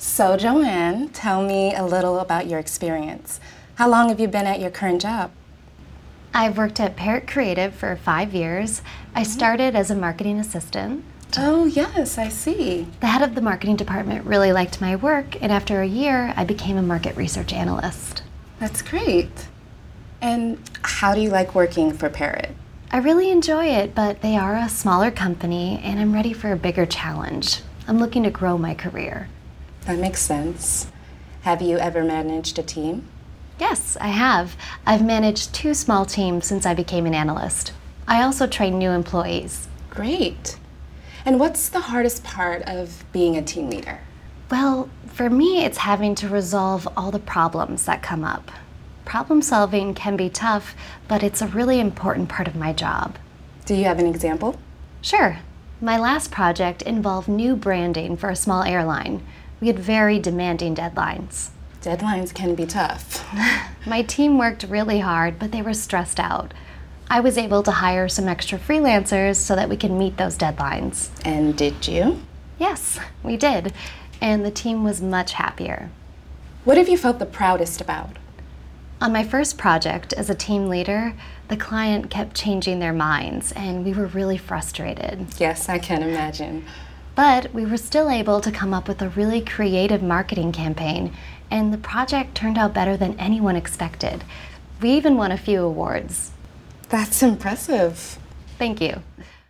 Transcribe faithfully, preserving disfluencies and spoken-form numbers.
So, Joanne, tell me a little about your experience. How long have you been at your current job? I've worked at Parrot Creative for five years. I started as a marketing assistant. Oh, yes, I see. The head of the marketing department really liked my work, and after a year, I became a market research analyst. That's great. And how do you like working for Parrot? I really enjoy it, but they are a smaller company, and I'm ready for a bigger challenge. I'm looking to grow my career. That makes sense. Have you ever managed a team? Yes, I have. I've managed two small teams since I became an analyst. I also train new employees. Great. And what's the hardest part of being a team leader? Well, for me, it's having to resolve all the problems that come up. Problem solving can be tough, but it's a really important part of my job. Do you have an example? Sure. My last project involved new branding for a small airline. We had very demanding deadlines. Deadlines can be tough. My team worked really hard, but they were stressed out. I was able to hire some extra freelancers so that we could meet those deadlines. And did you? Yes, we did. And the team was much happier. What have you felt the proudest about? On my first project as a team leader, the client kept changing their minds, and we were really frustrated. Yes, I can imagine. But we were still able to come up with a really creative marketing campaign, and the project turned out better than anyone expected. We even won a few awards. That's impressive. Thank you.